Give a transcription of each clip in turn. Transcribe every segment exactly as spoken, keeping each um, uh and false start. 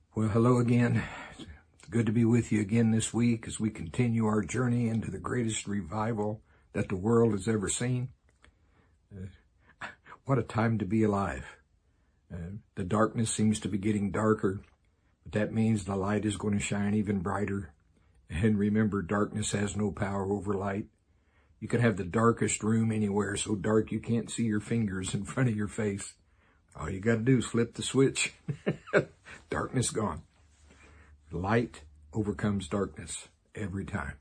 Well, hello again. It's good to be with you again this week as we continue our journey into the greatest revival that the world has ever seen. Uh, what a time to be alive. Uh, the darkness seems to be getting darker, but that means the light is going to shine even brighter. And remember, darkness has no power over light. You can have the darkest room anywhere, so dark you can't see your fingers in front of your face. All you got to do is flip the switch. Darkness gone. Light overcomes darkness every time.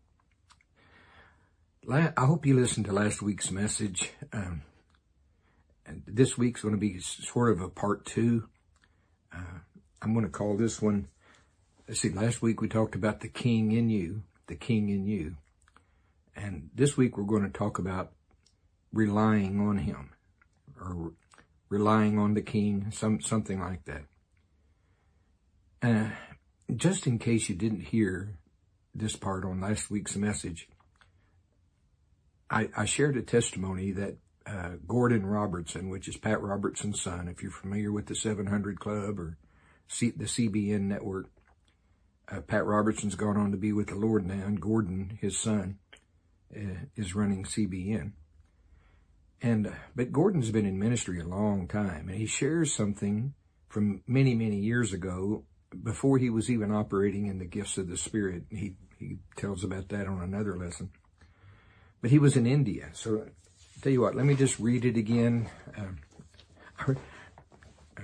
I hope you listened to last week's message. Um, and this week's going to be sort of a part two. Uh, I'm going to call this one, let's see, last week we talked about the King in you, the King in you. And this week we're going to talk about relying on him, or relying on the King, some something like that. Uh, just in case you didn't hear this part on last week's message, I, I shared a testimony that uh, Gordon Robertson, which is Pat Robertson's son, if you're familiar with the seven hundred Club or C, the C B N network, uh, Pat Robertson's gone on to be with the Lord now, and Gordon, his son, uh, is running C B N. And, uh, but Gordon's been in ministry a long time, and he shares something from many, many years ago, before he was even operating in the gifts of the Spirit. He, he tells about that on another lesson. But he was in India. So, I'll tell you what, let me just read it again. Uh, uh,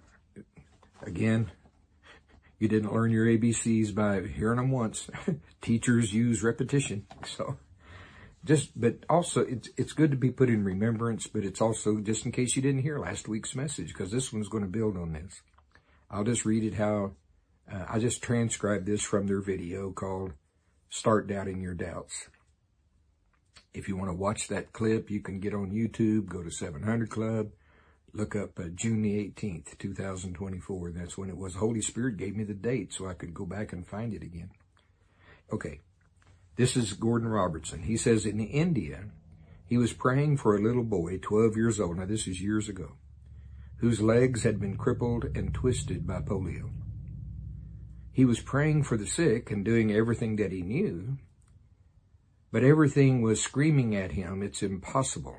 again, you didn't learn your A B Cs by hearing them once. Teachers use repetition. So, Just, but also, it's it's good to be put in remembrance, but it's also just in case you didn't hear last week's message, because this one's going to build on this. I'll just read it how, uh, I just transcribed this from their video called Start Doubting Your Doubts. If you want to watch that clip, you can get on YouTube, go to seven hundred Club, look up uh, June the eighteenth, two thousand twenty-four. That's when it was. The Holy Spirit gave me the date so I could go back and find it again. Okay. This is Gordon Robertson. He says in India, he was praying for a little boy, twelve years old, now this is years ago, whose legs had been crippled and twisted by polio. He was praying for the sick and doing everything that he knew, but everything was screaming at him, it's impossible.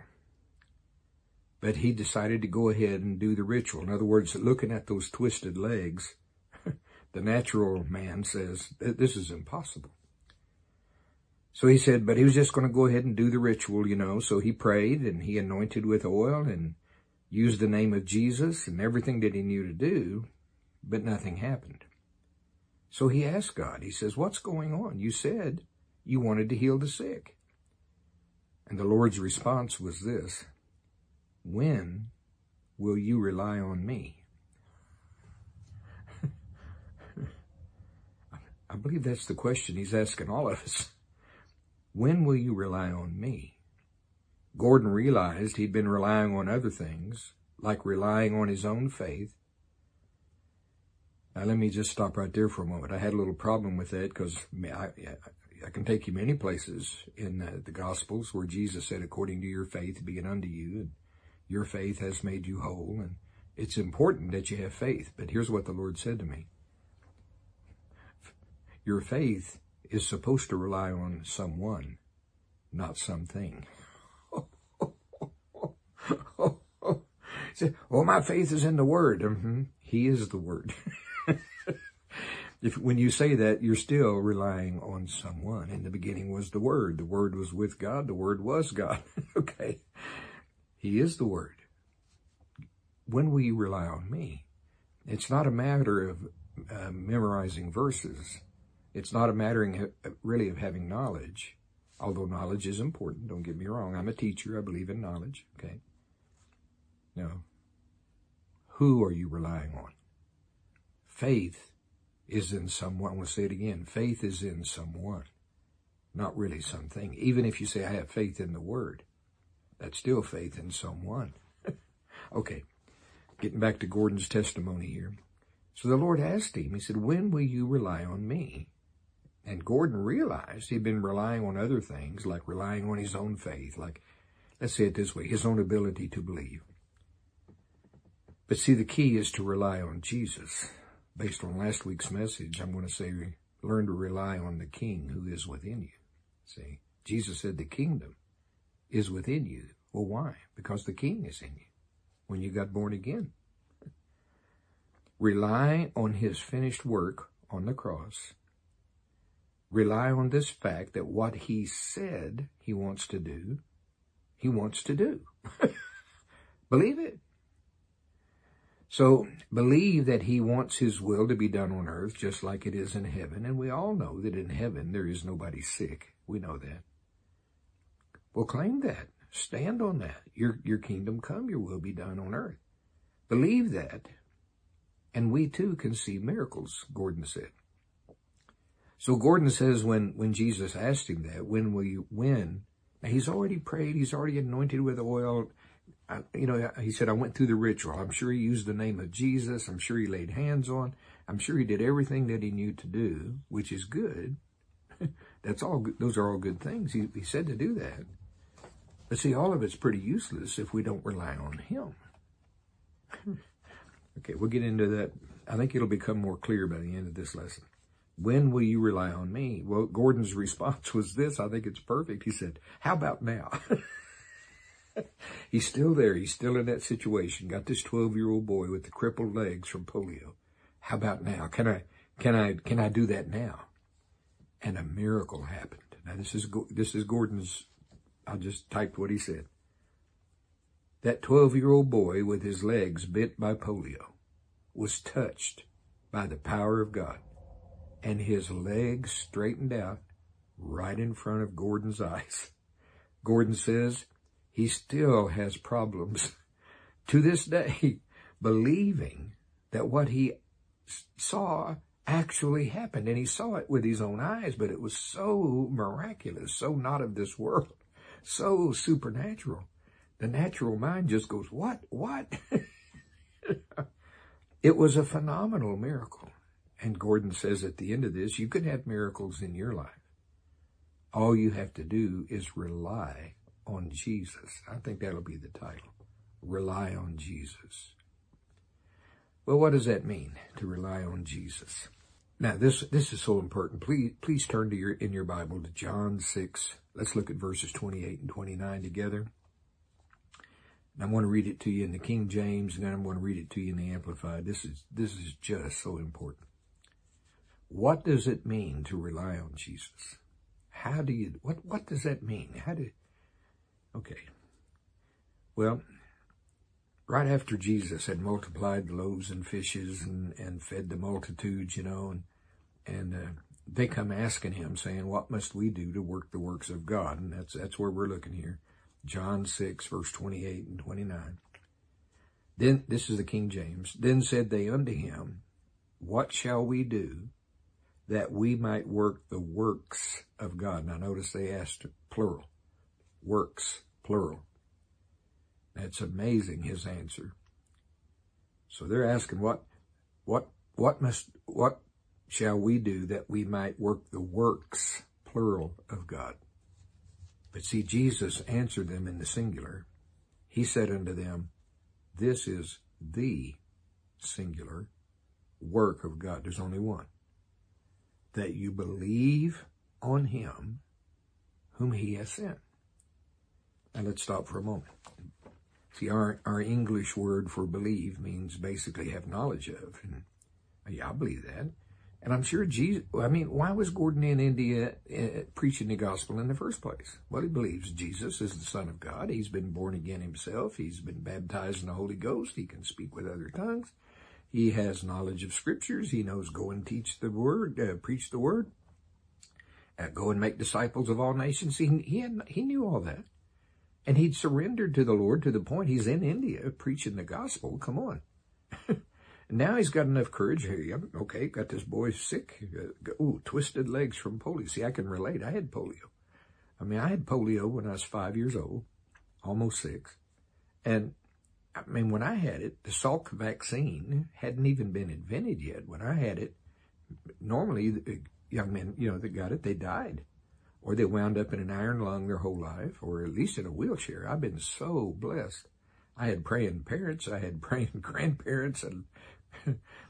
But he decided to go ahead and do the ritual. In other words, looking at those twisted legs, the natural man says, this is impossible. So he said, but he was just going to go ahead and do the ritual, you know. So he prayed and he anointed with oil and used the name of Jesus and everything that he knew to do, but nothing happened. So he asked God, he says, what's going on? You said you wanted to heal the sick. And the Lord's response was this: when will you rely on me? I believe that's the question he's asking all of us. When will you rely on me? Gordon realized he'd been relying on other things, like relying on his own faith. Now, let me just stop right there for a moment. I had a little problem with that because I, I can take you many places in the, the Gospels where Jesus said, according to your faith be it unto you, and your faith has made you whole. And it's important that you have faith. But here's what the Lord said to me. Your faith is supposed to rely on someone, not something. Oh, oh, oh, oh, oh. Say, oh, my faith is in the Word. Mm-hmm. He is the Word. If when you say that, you're still relying on someone. In the beginning was the Word. The Word was with God. The Word was God. Okay. He is the Word. When will you rely on me? It's not a matter of uh, memorizing verses. It's not a matter really of having knowledge, although knowledge is important. Don't get me wrong. I'm a teacher. I believe in knowledge. Okay. No. Who are you relying on? Faith is in someone. I'm going to say it again. Faith is in someone, not really something. Even if you say, I have faith in the Word, that's still faith in someone. Okay. Getting back to Gordon's testimony here. So the Lord asked him, he said, when will you rely on me? And Gordon realized he'd been relying on other things, like relying on his own faith, like, let's say it this way, his own ability to believe. But see, the key is to rely on Jesus, based on last week's message, I'm going to say, learn to rely on the King who is within you. See, Jesus said the kingdom is within you. Well, why? Because the King is in you when you got born again. Rely on his finished work on the cross. Rely on this fact that what he said he wants to do, he wants to do. Believe it. So believe that he wants his will to be done on earth just like it is in heaven. And we all know that in heaven there is nobody sick. We know that. Well, claim that. Stand on that. Your, your kingdom come, your will be done on earth. Believe that. And we too can see miracles, Gordon said. So Gordon says when, when Jesus asked him that, when will you win? Now he's already prayed. He's already anointed with oil. I, you know, he said, I went through the ritual. I'm sure he used the name of Jesus. I'm sure he laid hands on. I'm sure he did everything that he knew to do, which is good. That's all. Those are all good things. He, he said to do that. But see, all of it's pretty useless if we don't rely on him. Okay, we'll get into that. I think it'll become more clear by the end of this lesson. When will you rely on me? Well, Gordon's response was this. I think it's perfect. He said, how about now? He's still there. He's still in that situation. Got this twelve-year-old boy with the crippled legs from polio. How about now? Can I, can I, can I do that now? And a miracle happened. Now this is, this is Gordon's, I just typed what he said. That twelve-year-old boy with his legs bit by polio was touched by the power of God, and his legs straightened out right in front of Gordon's eyes. Gordon says he still has problems to this day believing that what he saw actually happened, and he saw it with his own eyes, but it was so miraculous, so not of this world, so supernatural. The natural mind just goes, what, what? It was a phenomenal miracle. And Gordon says at the end of this, you can have miracles in your life. All you have to do is rely on Jesus. I think that'll be the title. Rely on Jesus. Well, what does that mean, to rely on Jesus? Now, this this is so important. Please please turn to your in your Bible to John six. Let's look at verses twenty-eight and twenty-nine together. And I'm going to read it to you in the King James, and then I'm going to read it to you in the Amplified. This is this is just so important. What does it mean to rely on Jesus? How do you, what, what does that mean? How do, okay. Well, right after Jesus had multiplied the loaves and fishes and, and fed the multitudes, you know, and, and uh, they come asking him, saying, what must we do to work the works of God? And that's, that's where we're looking here. John six, verse twenty-eight and twenty-nine. Then, this is the King James. Then said they unto him, what shall we do that we might work the works of God? Now notice they asked plural. Works, plural. That's amazing, his answer. So they're asking, what, what, what must, what shall we do that we might work the works, plural, of God? But see, Jesus answered them in the singular. He said unto them, this is the singular work of God. There's only one. That you believe on him whom he has sent. Now let's stop for a moment. See, our, our English word for believe means basically have knowledge of. And yeah, I believe that. And I'm sure Jesus, I mean, why was Gordon in India uh, preaching the gospel in the first place? Well, he believes Jesus is the Son of God. He's been born again himself. He's been baptized in the Holy Ghost. He can speak with other tongues. He has knowledge of scriptures. He knows go and teach the word, uh, preach the word, uh, go and make disciples of all nations. He, he, had, he knew all that. And he'd surrendered to the Lord to the point he's in India preaching the gospel. Come on. Now he's got enough courage. Hey, okay, got this boy sick. Ooh, twisted legs from polio. See, I can relate. I had polio. I mean, I had polio when I was five years old, almost six. And I mean, when I had it, the Salk vaccine hadn't even been invented yet. When I had it, normally the young men, you know, that got it, they died. Or they wound up in an iron lung their whole life, or at least in a wheelchair. I've been so blessed. I had praying parents. I had praying grandparents. And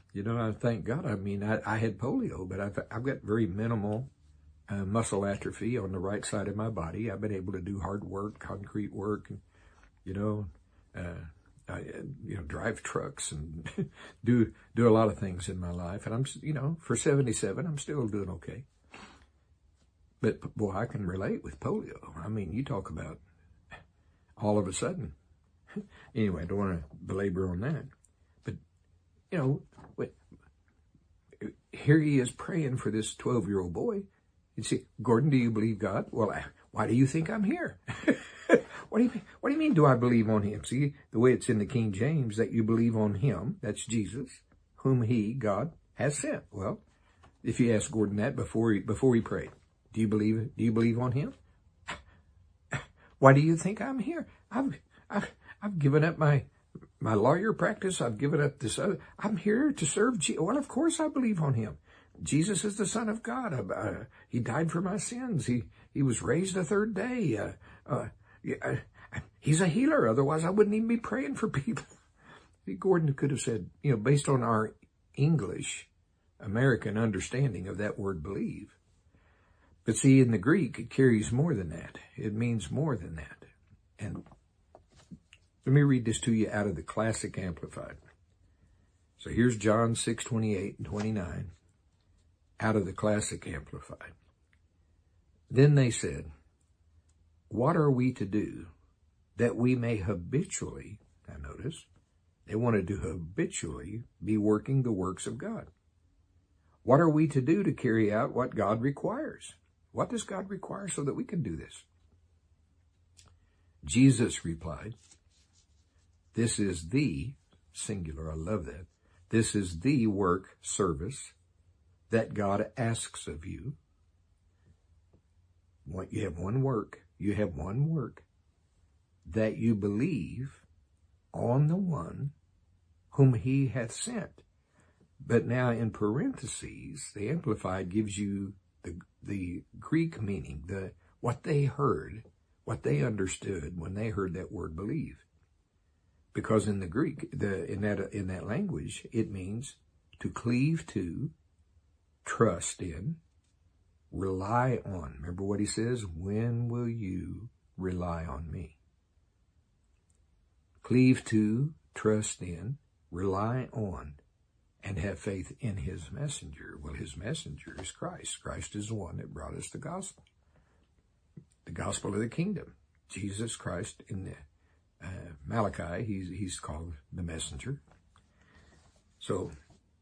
You know, I thank God. I mean, I, I had polio, but I've, I've got very minimal uh, muscle atrophy on the right side of my body. I've been able to do hard work, concrete work, and, you know, uh, I, you know, drive trucks and do do a lot of things in my life. And I'm, you know, for seventy-seven, I'm still doing okay. But, boy, I can relate with polio. I mean, you talk about all of a sudden. Anyway, I don't want to belabor on that. But, you know, wait, here he is praying for this twelve-year-old boy. You see, Gordon, do you believe God? Well, I, why do you think I'm here? What do you What do you mean, do I believe on him? See, the way it's in the King James, that you believe on him, that's Jesus, whom he, God, has sent. Well, if you ask Gordon that before he, before he prayed, do you believe, do you believe on him? Why do you think I'm here? I've, I've, I've given up my, my lawyer practice. I've given up this other. I'm here to serve Jesus. Well, of course I believe on him. Jesus is the Son of God. Uh, he died for my sins. He, he was raised the third day. Uh, uh, Yeah, he's a healer. Otherwise, I wouldn't even be praying for people. Gordon could have said, you know, based on our English, American understanding of that word believe. But see, in the Greek, it carries more than that. It means more than that. And let me read this to you out of the Classic Amplified. So here's John six, twenty-eight and twenty-nine out of the Classic Amplified. Then they said, what are we to do that we may habitually, now notice, they wanted to habitually be working the works of God. What are we to do to carry out what God requires? What does God require so that we can do this? Jesus replied, this is the, singular, I love that, this is the work, service, that God asks of you. What, you have one work. You have one work, that you believe on the one whom he hath sent. But now in parentheses, the Amplified gives you the, the Greek meaning, the what they heard, what they understood when they heard that word believe. Because in the Greek, the in that in that language, it means to cleave to, trust in, rely on. Remember what he says? When will you rely on me? Cleave to, trust in, rely on, and have faith in his messenger. Well, his messenger is Christ. Christ is the one that brought us the gospel. The gospel of the kingdom. Jesus Christ in the uh, Malachi, he's, he's called the messenger. So,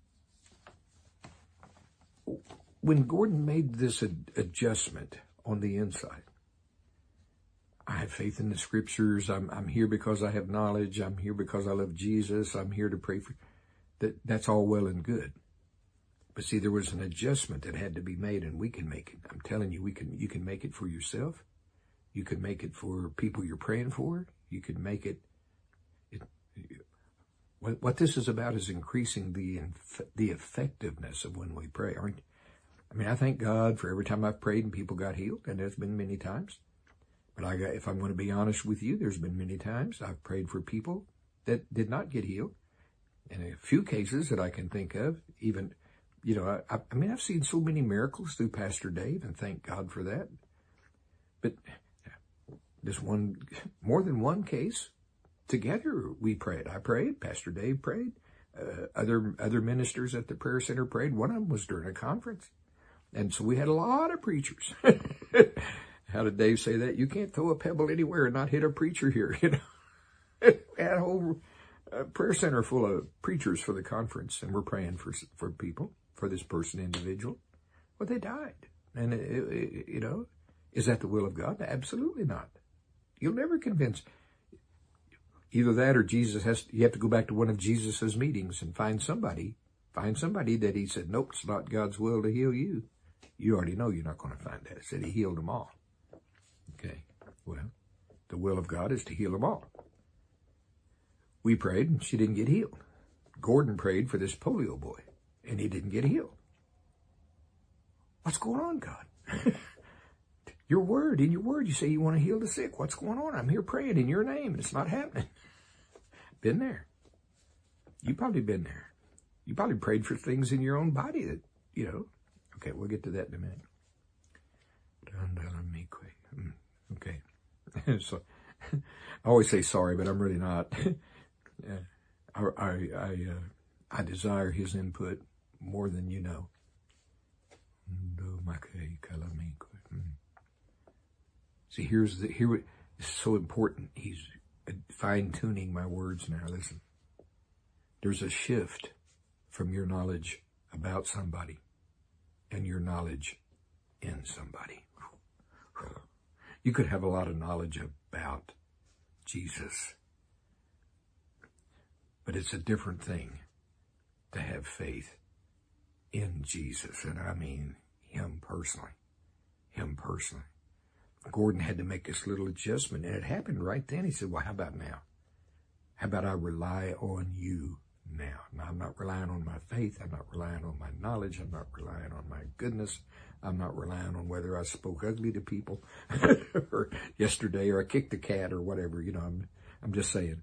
when Gordon made this ad- adjustment on the inside, I have faith in the scriptures. I'm, I'm here because I have knowledge. I'm here because I love Jesus. I'm here to pray for that. That's all well and good. But see, there was an adjustment that had to be made, and we can make it. I'm telling you, we can. You can make it for yourself. You can make it for people you're praying for. You can make it. it what, what this is about is increasing the the effectiveness of when we pray. Aren't I mean, I thank God for every time I've prayed and people got healed, and there's been many times. But I got, if I'm going to be honest with you, there's been many times I've prayed for people that did not get healed. And a few cases that I can think of, even, you know, I, I mean, I've seen so many miracles through Pastor Dave, and thank God for that. But this one, more than one case, together we prayed. I prayed, Pastor Dave prayed, uh, other other ministers at the prayer center prayed. One of them was during a conference. And so we had a lot of preachers. How did Dave say that? You can't throw a pebble anywhere and not hit a preacher here, you know. We had a whole uh, prayer center full of preachers for the conference, and we're praying for for people, for this person, individual. Well, they died. And, it, it, you know, is that the will of God? Absolutely not. You'll never convince. Either that or Jesus has, you have to go back to one of Jesus's meetings and find somebody, find somebody that he said, nope, it's not God's will to heal you. You already know you're not going to find that. It said he healed them all. Okay, well, the will of God is to heal them all. We prayed, and she didn't get healed. Gordon prayed for this polio boy, and he didn't get healed. What's going on, God? Your word, in your word, you say you want to heal the sick. What's going on? I'm here praying in your name, and it's not happening. Been there. You probably been there. You probably prayed for things in your own body that, you know. Okay, we'll get to that in a minute. Okay. So I always say sorry, but I'm really not. I, I, I, uh, I desire his input more than you know. See, here's the, here, it's so important. He's fine-tuning my words now. Listen, there's a shift from your knowledge about somebody and your knowledge in somebody. You could have a lot of knowledge about Jesus, but it's a different thing to have faith in Jesus. And I mean him personally, him personally. Gordon had to make this little adjustment, and it happened right then. He said, well, how about now? How about I rely on you now? Now, I'm not relying on my faith. I'm not relying on my knowledge. I'm not relying on my goodness. I'm not relying on whether I spoke ugly to people or yesterday, or I kicked a cat or whatever. You know, I'm, I'm just saying,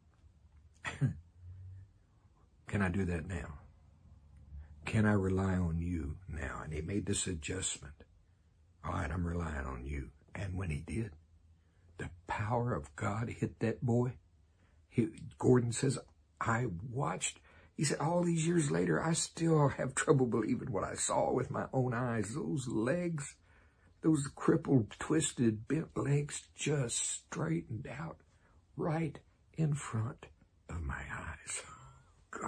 can I do that now? Can I rely on you now? And he made this adjustment. All right, I'm relying on you. And when he did, the power of God hit that boy. He, Gordon says, I watched, he said, all these years later, I still have trouble believing what I saw with my own eyes. Those legs, those crippled, twisted, bent legs just straightened out right in front of my eyes. God.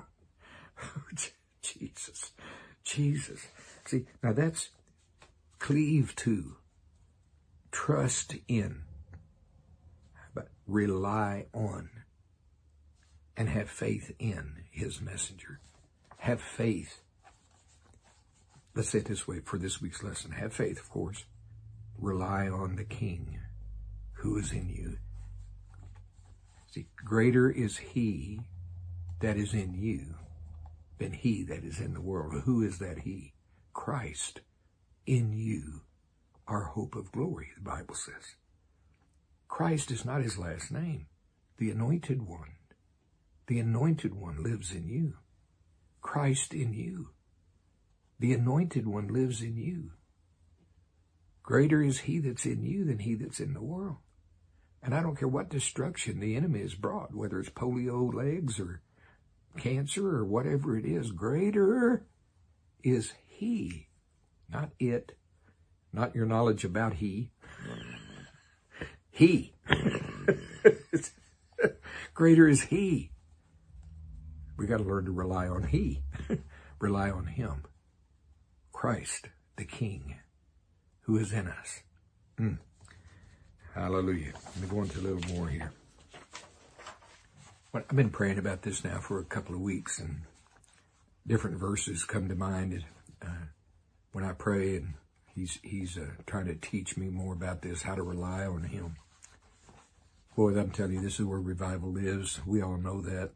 Jesus, Jesus. See, now that's cleave to, trust in, but rely on, and have faith in his messenger. Have faith. Let's say it this way for this week's lesson. Have faith, of course. Rely on the King who is in you. See, greater is he that is in you than he that is in the world. Who is that he? Christ in you, our hope of glory, the Bible says. Christ is not his last name. The anointed one. The anointed one lives in you. Christ in you. The anointed one lives in you. Greater is he that's in you than he that's in the world. And I don't care what destruction the enemy has brought, whether it's polio legs or cancer or whatever it is, greater is he, not it, not your knowledge about he. He. Greater is he. We got to learn to rely on he. Rely on him. Christ, the King, who is in us. Mm. Hallelujah. Let me go into a little more here. Well, I've been praying about this now for a couple of weeks, and different verses come to mind uh, when I pray, and he's he's uh, trying to teach me more about this, how to rely on him. Boy, I'm telling you, this is where revival lives. We all know that.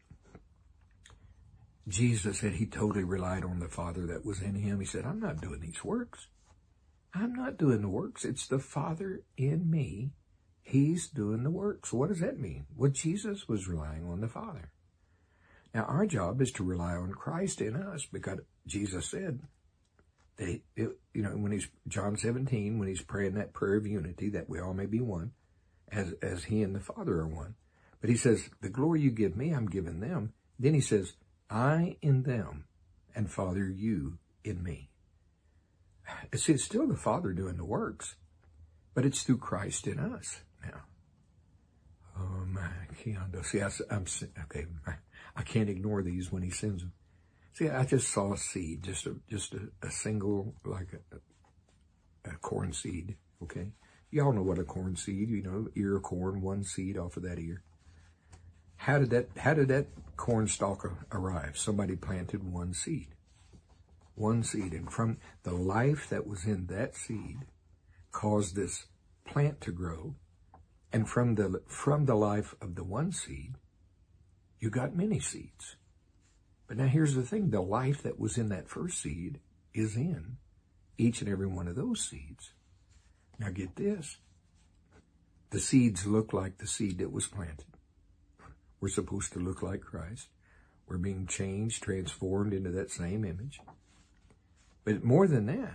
Jesus said he totally relied on the Father that was in him. He said, I'm not doing these works. I'm not doing the works. It's the Father in me. He's doing the works. What does that mean? Well, Jesus was relying on the Father. Now, our job is to rely on Christ in us, because Jesus said that, he, it, you know, when he's, John seventeen, when he's praying that prayer of unity, that we all may be one, as, as he and the Father are one. But he says, the glory you give me, I'm giving them. Then he says, I in them, and Father, you in me. See, it's still the Father doing the works, but it's through Christ in us now. Oh my, see, I, I'm, okay, I can't ignore these when he sends them. See, I just saw a seed, just a, just a, a single, like a, a corn seed, okay? Y'all know what a corn seed, you know, ear of corn, one seed off of that ear. How did that, how did that corn stalk arrive? Somebody planted one seed. One seed. And from the life that was in that seed caused this plant to grow. And from the, from the life of the one seed, you got many seeds. But now here's the thing. The life that was in that first seed is in each and every one of those seeds. Now get this. The seeds look like the seed that was planted. We're supposed to look like Christ. We're being changed, transformed into that same image. But more than that,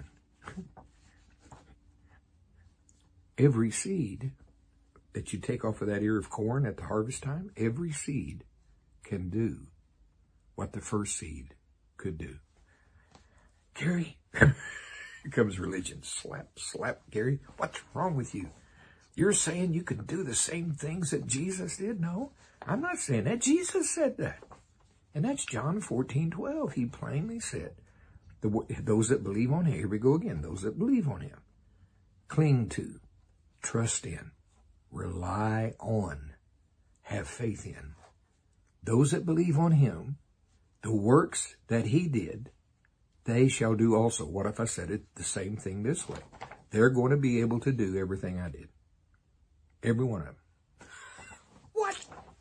every seed that you take off of that ear of corn at the harvest time, every seed can do what the first seed could do. Gary, here comes religion. Slap, slap, Gary. What's wrong with you? You're saying you can do the same things that Jesus did? No, I'm not saying that. Jesus said that. And that's John fourteen twelve. He plainly said, the, those that believe on him, here we go again, those that believe on him, cling to, trust in, rely on, have faith in. Those that believe on him, the works that he did, they shall do also. What if I said it the same thing this way? They're going to be able to do everything I did. Every one of them. What?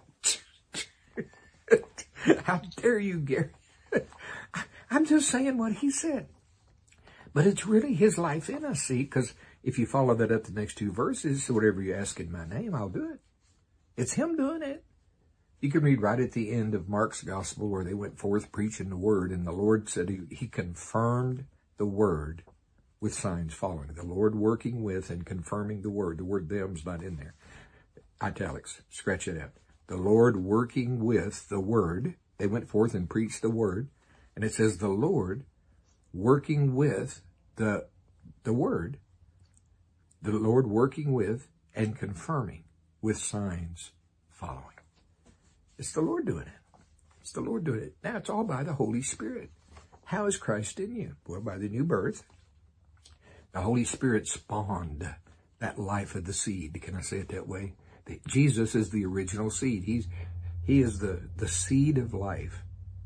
How dare you, Gary? I'm just saying what he said. But it's really his life in us, see, because if you follow that up the next two verses, whatever you ask in my name, I'll do it. It's him doing it. You can read right at the end of Mark's gospel where they went forth preaching the word, and the Lord said he, he confirmed the word with signs following. The Lord working with and confirming the word. The word them's not in there. Italics. Scratch it out. The Lord working with the word. They went forth and preached the word. And it says the Lord working with the, the word. The Lord working with and confirming with signs following. It's the Lord doing it. It's the Lord doing it. Now, it's all by the Holy Spirit. How is Christ in you? Well, by the new birth. The Holy Spirit spawned that life of the seed. Can I say it that way? Jesus is the original seed. He's, he is the, the seed of life.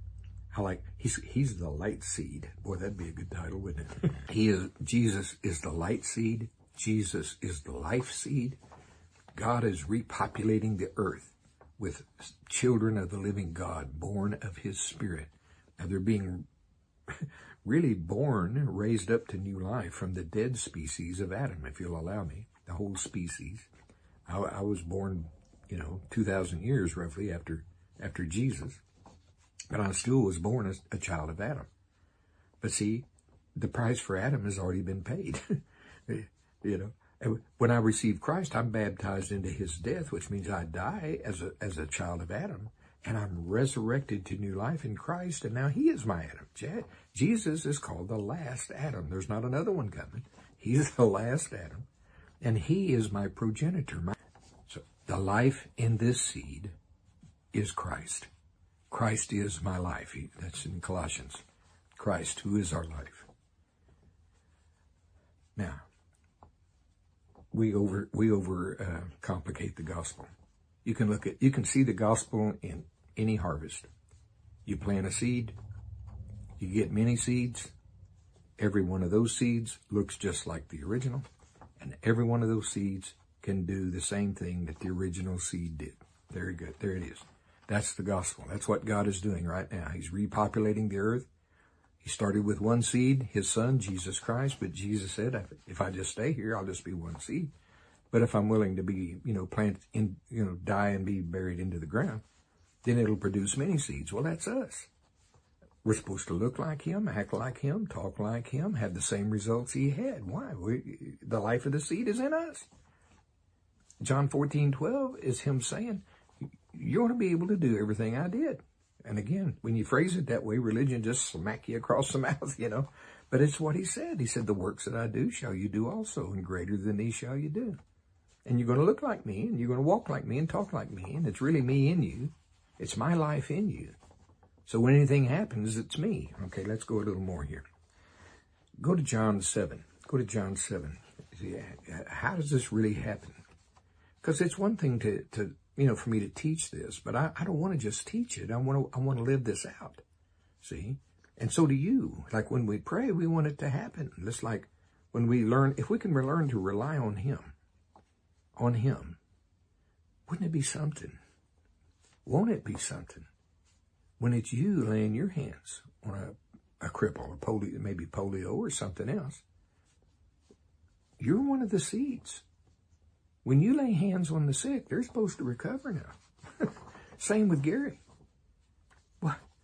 I like, he's, he's the light seed. Boy, that'd be a good title, wouldn't it? He is, Jesus is the light seed. Jesus is the life seed. God is repopulating the earth with children of the living God, born of his Spirit. Now they're being really born, raised up to new life from the dead species of Adam, if you'll allow me, the whole species. I, I was born, you know, two thousand years roughly after, after Jesus, but I still was born as a child of Adam. But see, the price for Adam has already been paid. You know, and when I receive Christ, I'm baptized into his death, which means I die as a, as a child of Adam, and I'm resurrected to new life in Christ, and now he is my Adam. Je- Jesus is called the last Adam. There's not another one coming. He's the last Adam, and he is my progenitor. My, so the life in this seed is Christ. Christ is my life. He, that's in Colossians. Christ, who is our life. Now, we over we over uh, complicate the gospel. You can look at you can see the gospel in any harvest. You plant a seed, you get many seeds. Every one of those seeds looks just like the original, and every one of those seeds can do the same thing that the original seed did. Very good. There it is. That's the gospel. That's what God is doing right now. He's repopulating the earth. He started with one seed, his son, Jesus Christ, but Jesus said, if I just stay here, I'll just be one seed. But if I'm willing to be, you know, plant in, you know, die and be buried into the ground, then it'll produce many seeds. Well, that's us. We're supposed to look like him, act like him, talk like him, have the same results he had. Why? We, the life of the seed is in us. John fourteen twelve is him saying, you want to be able to do everything I did. And again, when you phrase it that way, religion just smack you across the mouth, you know. But it's what he said. He said, the works that I do shall you do also, and greater than these shall you do. And you're going to look like me, and you're going to walk like me, and talk like me, and it's really me in you. It's my life in you. So when anything happens, it's me. Okay, let's go a little more here. Go to John seven. Go to John seven. How does this really happen? Because it's one thing to, to you know, for me to teach this, but I, I don't want to just teach it. I want to, I want to live this out. See? And so do you. Like when we pray, we want it to happen. Just like when we learn, if we can learn to rely on him, on him, wouldn't it be something? Won't it be something? When it's you laying your hands on a, a cripple, a polio, maybe polio or something else, you're one of the seeds. When you lay hands on the sick, they're supposed to recover now. Same with Gary. Well,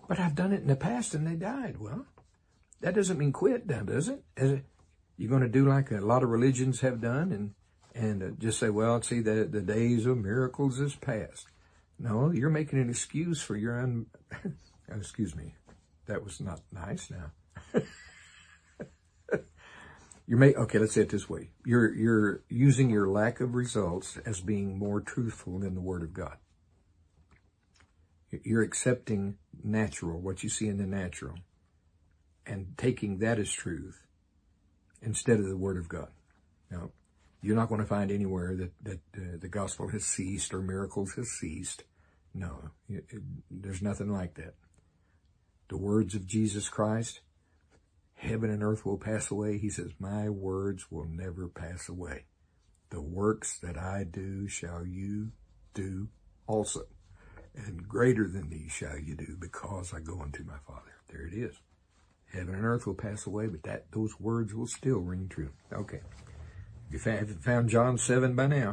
But I've done it in the past and they died. Well, that doesn't mean quit now, does it? Is it you're going to do like a lot of religions have done and, and uh, just say, well, see, the, the days of miracles is past. No, you're making an excuse for your un... oh, excuse me. That was not nice now. You're make, okay, let's say it this way. You're, you're using your lack of results as being more truthful than the Word of God. You're accepting natural, what you see in the natural, and taking that as truth instead of the Word of God. Now, you're not going to find anywhere that, that uh, the gospel has ceased or miracles has ceased. No, it, it, there's nothing like that. The words of Jesus Christ, heaven and earth will pass away. He says, my words will never pass away. The works that I do shall you do also. And greater than these shall you do, because I go unto my Father. There it is. Heaven and earth will pass away, but that those words will still ring true. Okay. You haven't found John seven by now.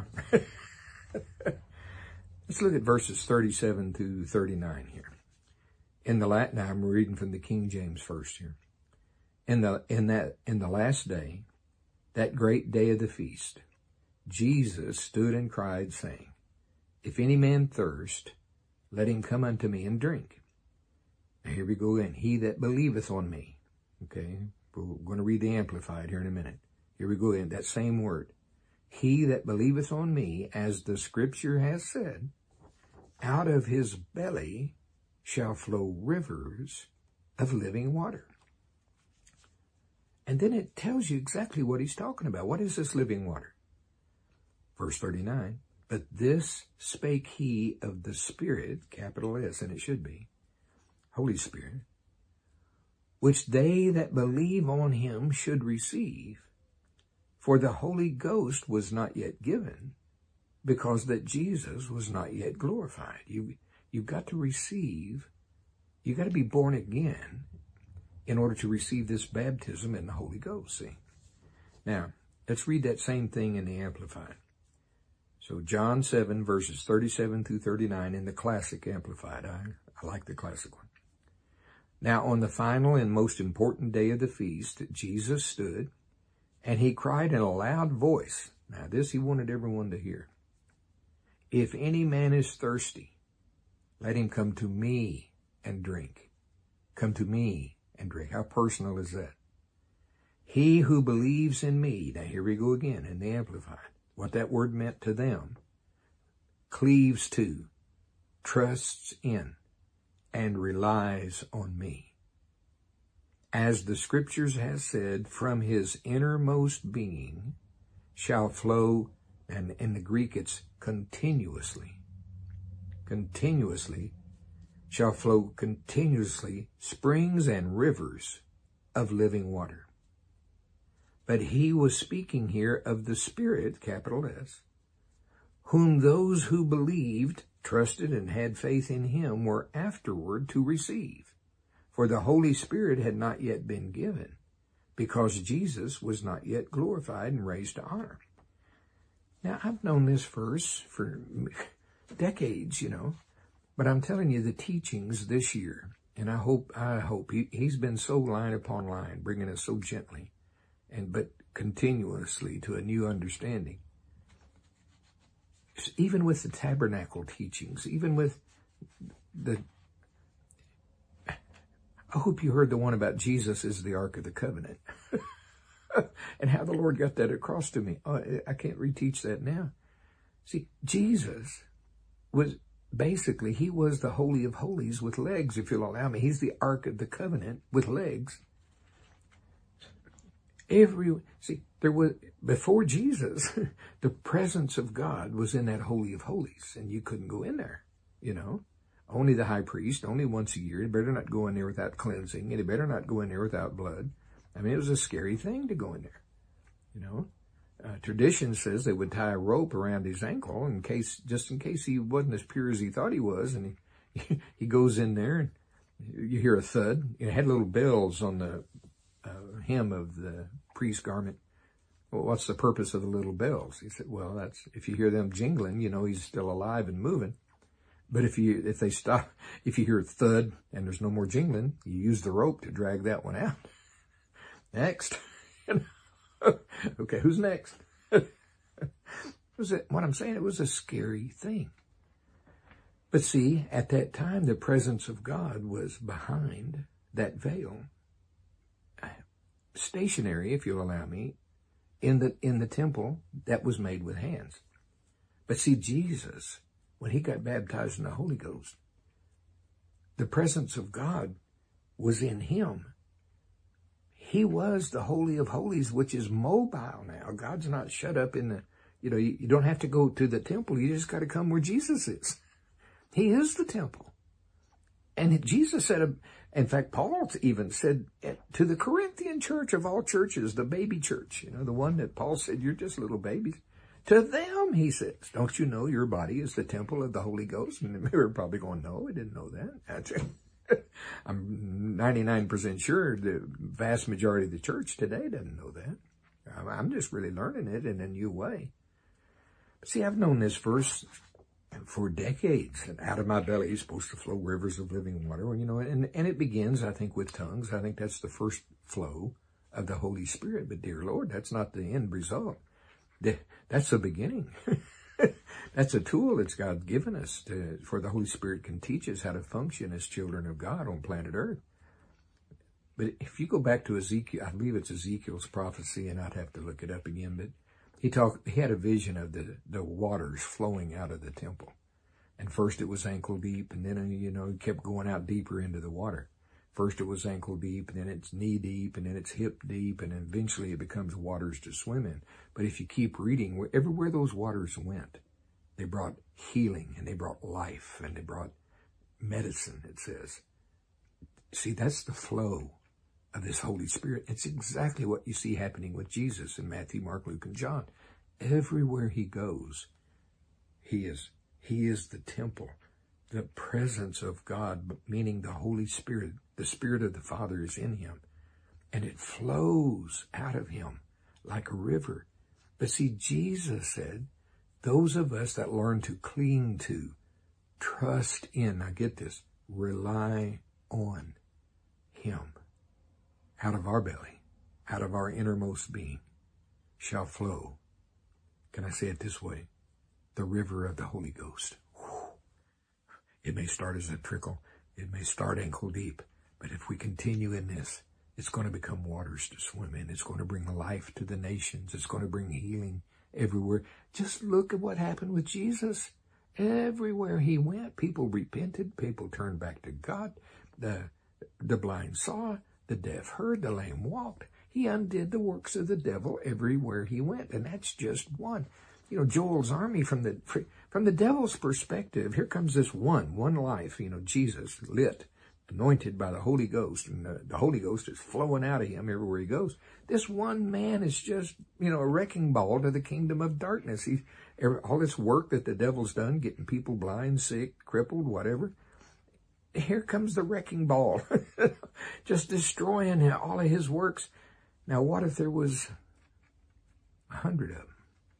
Let's look at verses thirty-seven to thirty-nine here. In the Latin, now I'm reading from the King James first here. In the, in that, in the last day, that great day of the feast, Jesus stood and cried, saying, if any man thirst, let him come unto me and drink. Now here we go in. He that believeth on me. Okay, we're going to read the Amplified here in a minute. Here we go in, that same word. He that believeth on me, as the scripture has said, out of his belly shall flow rivers of living water. And then it tells you exactly what he's talking about. What is this living water? Verse thirty-nine, but this spake he of the Spirit, capital S, and it should be, Holy Spirit, which they that believe on him should receive, for the Holy Ghost was not yet given, because that Jesus was not yet glorified. You, you've got to receive, you've got to be born again in order to receive this baptism in the Holy Ghost, see? Now, let's read that same thing in the Amplified. So John seven, verses thirty-seven through thirty-nine in the Classic Amplified. I, I like the Classic one. Now, on the final and most important day of the feast, Jesus stood, and he cried in a loud voice. Now, this he wanted everyone to hear. If any man is thirsty, let him come to me and drink. Come to me and drink. How personal is that? He who believes in me, now here we go again in the Amplified, what that word meant to them, cleaves to, trusts in, and relies on me. As the scriptures has said, from his innermost being shall flow, and in the Greek it's continuously, continuously, shall flow continuously springs and rivers of living water. But he was speaking here of the Spirit, capital S, whom those who believed, trusted, and had faith in him were afterward to receive. For the Holy Spirit had not yet been given, because Jesus was not yet glorified and raised to honor. Now, I've known this verse for decades, you know, but I'm telling you the teachings this year, and I hope, I hope, he, he's been so line upon line, bringing us so gently, and but continuously to a new understanding. Even with the tabernacle teachings, even with the, I hope you heard the one about Jesus is the Ark of the Covenant. And how the Lord got that across to me. Oh, I can't reteach that now. See, Jesus was basically, he was the Holy of Holies with legs, if you'll allow me. He's the Ark of the Covenant with legs. Every, see, there was, before Jesus, the presence of God was in that Holy of Holies, and you couldn't go in there, you know. Only the high priest, only once a year. He better not go in there without cleansing, and he better not go in there without blood. I mean, it was a scary thing to go in there, you know. Uh, tradition says they would tie a rope around his ankle in case, just in case he wasn't as pure as he thought he was, and he, he goes in there, and you hear a thud. It had little bells on the uh, hem of the priest's garment. Well, what's the purpose of the little bells? He said, well, that's, if you hear them jingling, you know he's still alive and moving. But if you, if they stop, if you hear a thud and there's no more jingling, you use the rope to drag that one out. Next. Okay, who's next? It was a, what I'm saying, it was a scary thing. But see, at that time, the presence of God was behind that veil, stationary, if you'll allow me, in the, in the temple that was made with hands. But see, Jesus, when he got baptized in the Holy Ghost, the presence of God was in him. He was the Holy of Holies, which is mobile now. God's not shut up in the, you know, you, you don't have to go to the temple. You just got to come where Jesus is. He is the temple. And Jesus said, in fact, Paul even said to the Corinthian church of all churches, the baby church, you know, the one that Paul said, you're just little babies. To them, he says, don't you know your body is the temple of the Holy Ghost? And they were probably going, no, I didn't know that. That's it. I'm ninety-nine percent sure the vast majority of the church today doesn't know that. I'm just really learning it in a new way. But see, I've known this verse for decades. And out of my belly is supposed to flow rivers of living water. You know, and, and it begins, I think, with tongues. I think that's the first flow of the Holy Spirit. But dear Lord, that's not the end result. That's the beginning. That's a tool that God's given us to, for the Holy Spirit can teach us how to function as children of God on planet Earth. But if you go back to Ezekiel, I believe it's Ezekiel's prophecy, and I'd have to look it up again, but he talked, he had a vision of the, the waters flowing out of the temple. And first it was ankle deep, and then, you know, it kept going out deeper into the water. First it was ankle deep, and then it's knee deep, and then it's hip deep, and then eventually it becomes waters to swim in. But if you keep reading, everywhere those waters went, they brought healing, and they brought life, and they brought medicine, it says. See, that's the flow of this Holy Spirit. It's exactly what you see happening with Jesus in Matthew, Mark, Luke, and John. Everywhere he goes, he is, he is the temple, the presence of God, meaning the Holy Spirit. The Spirit of the Father is in him, and it flows out of him like a river. But see, Jesus said, those of us that learn to cling to, trust in, now get this, rely on him, out of our belly, out of our innermost being, shall flow, can I say it this way, the river of the Holy Ghost. Whew. It may start as a trickle. It may start ankle deep. But if we continue in this, it's going to become waters to swim in. It's going to bring life to the nations. It's going to bring healing everywhere. Just look at what happened with Jesus. Everywhere he went, people repented. People turned back to God. The, the blind saw. The deaf heard. The lame walked. He undid the works of the devil everywhere he went. And that's just one. You know, Joel's army, from the from the devil's perspective, here comes this one, one life, you know, Jesus, lit, anointed by the Holy Ghost, and the, the Holy Ghost is flowing out of him everywhere he goes. This one man is just, you know, a wrecking ball to the kingdom of darkness. He, all this work that the devil's done, getting people blind, sick, crippled, whatever, here comes the wrecking ball, just destroying all of his works. Now, what if there was a hundred of them?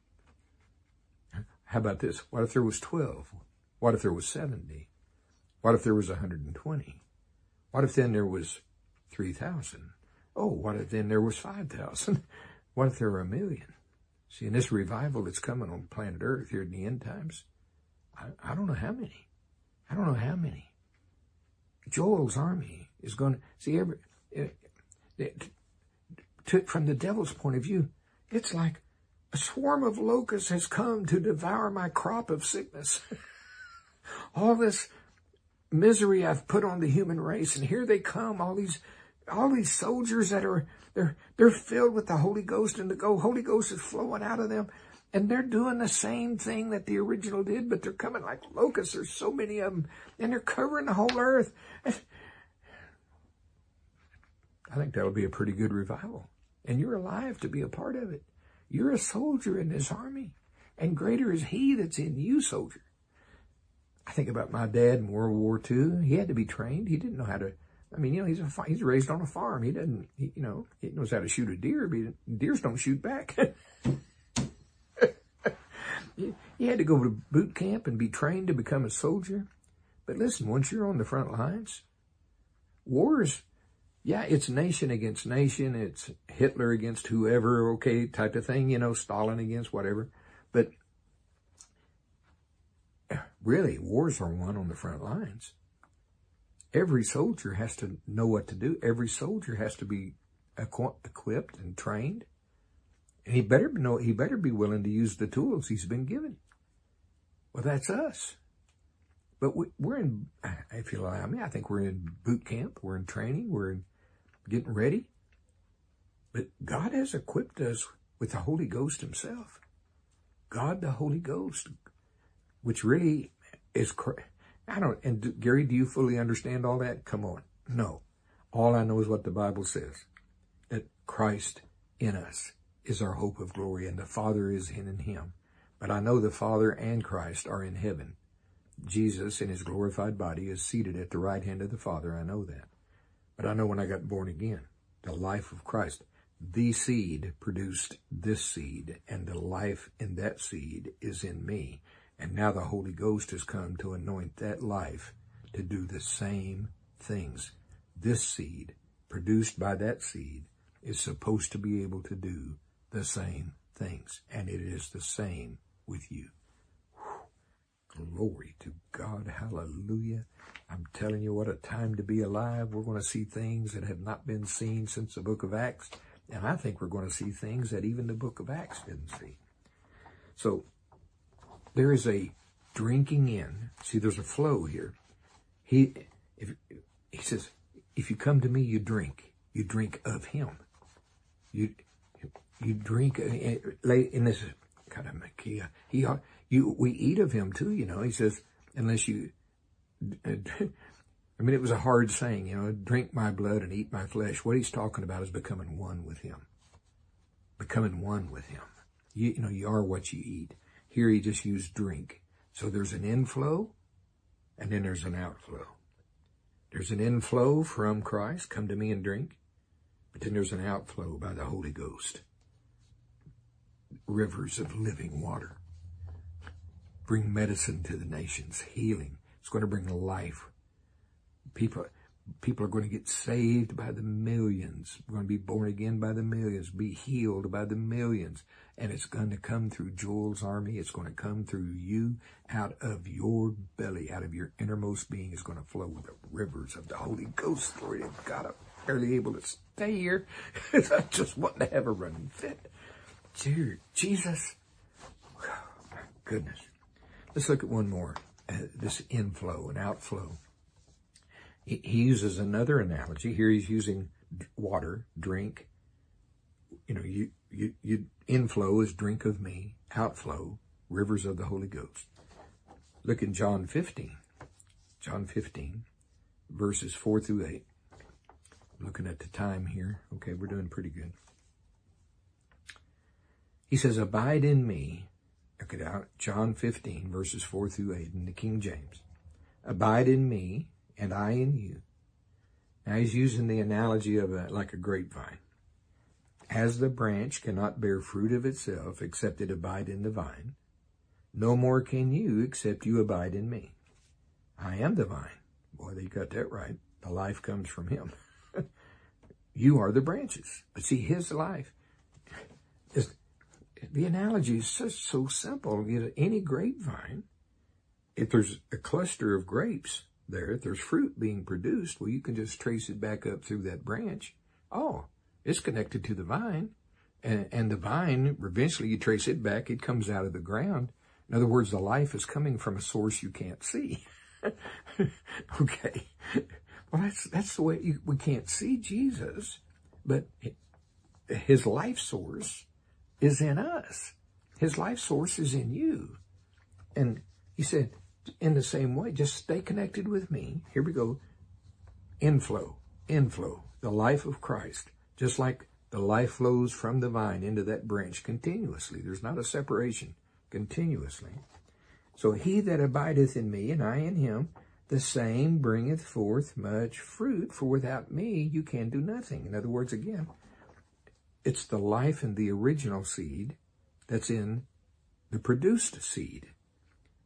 How about this? What if there was twelve? What if there was seventy? What if there was one hundred twenty? What if then there was three thousand? Oh, what if then there was five thousand? What if there were a million? See, in this revival that's coming on planet Earth here in the end times, I, I don't know how many. I don't know how many. Joel's army is going to, see, every, it, it, to, from the devil's point of view, it's like a swarm of locusts has come to devour my crop of sickness. All this misery I've put on the human race, and here they come, all these all these soldiers that are, they're they're filled with the Holy Ghost, and the Holy Ghost is flowing out of them, and they're doing the same thing that the original did, but they're coming like locusts. There's so many of them, and they're covering the whole earth. And I think that'll be a pretty good revival, and you're alive to be a part of it. You're a soldier in this army, and greater is he that's in you, soldier. I think about my dad in World War Two. He had to be trained. He didn't know how to, I mean, you know, he's a, he's raised on a farm. He doesn't, he, you know, he knows how to shoot a deer, but deers don't shoot back. he, he had to go to boot camp and be trained to become a soldier. But listen, once you're on the front lines, wars, yeah, it's nation against nation. It's Hitler against whoever, okay, type of thing, you know, Stalin against whatever. But really, wars are won on the front lines. Every soldier has to know what to do. Every soldier has to be equ- equipped and trained. And he better know, he better be willing to use the tools he's been given. Well, that's us. But we, we're in, I feel like, I mean, I think we're in boot camp. We're in training. We're in getting ready. But God has equipped us with the Holy Ghost himself. God, the Holy Ghost, which really is, I don't, and do, Gary, do you fully understand all that? Come on. No. All I know is what the Bible says, that Christ in us is our hope of glory, and the Father is in him. But I know the Father and Christ are in heaven. Jesus in his glorified body is seated at the right hand of the Father. I know that. But I know when I got born again, the life of Christ, the seed produced this seed, and the life in that seed is in me. And now the Holy Ghost has come to anoint that life to do the same things. This seed, produced by that seed, is supposed to be able to do the same things. And it is the same with you. Whew. Glory to God. Hallelujah. I'm telling you, what a time to be alive. We're going to see things that have not been seen since the book of Acts. And I think we're going to see things that even the book of Acts didn't see. So there is a drinking in. See, there's a flow here. He, if, he says, if you come to me, you drink. You drink of him. You, you drink in this kind of makia. He, you, we eat of him too, you know. He says, unless you, I mean, it was a hard saying, you know, drink my blood and eat my flesh. What he's talking about is becoming one with him. Becoming one with him. You, you know, you are what you eat. Here he just used drink. So there's an inflow and then there's an outflow. There's an inflow from Christ, come to me and drink. But then there's an outflow by the Holy Ghost. Rivers of living water. Bring medicine to the nations, healing. It's going to bring life. People, people are going to get saved by the millions. We're going to be born again by the millions, be healed by the millions. And it's going to come through Joel's army. It's going to come through you. Out of your belly, out of your innermost being is going to flow the rivers of the Holy Ghost. Glory to God. I'm barely able to stay here. I just want to have a running fit. Dear Jesus. Oh, my goodness. Let's look at one more. Uh, this inflow and outflow. He, he uses another analogy. Here he's using water, drink. You know, you, you, you, inflow is drink of me. Outflow, rivers of the Holy Ghost. Look in John fifteen. John fifteen, verses four through eight. Looking at the time here. Okay, we're doing pretty good. He says, abide in me. Look it out. John fifteen, verses four through eight in the King James. Abide in me, and I in you. Now he's using the analogy of a, like a grapevine. As the branch cannot bear fruit of itself except it abide in the vine, no more can you except you abide in me. I am the vine. Boy, they got that right. The life comes from him. You are the branches. But see, his life, is, the analogy is just so simple. You know, any grapevine, if there's a cluster of grapes there, if there's fruit being produced, well, you can just trace it back up through that branch. Oh, it's connected to the vine. And, and the vine, eventually you trace it back, it comes out of the ground. In other words, the life is coming from a source you can't see. Okay. Well, that's, that's the way you, we can't see Jesus, but his life source is in us. His life source is in you. And he said, in the same way, just stay connected with me. Here we go. Inflow, inflow, the life of Christ. Just like the life flows from the vine into that branch continuously. There's not a separation, continuously. So he that abideth in me and I in him, the same bringeth forth much fruit, for without me you can do nothing. In other words, again, it's the life in the original seed that's in the produced seed.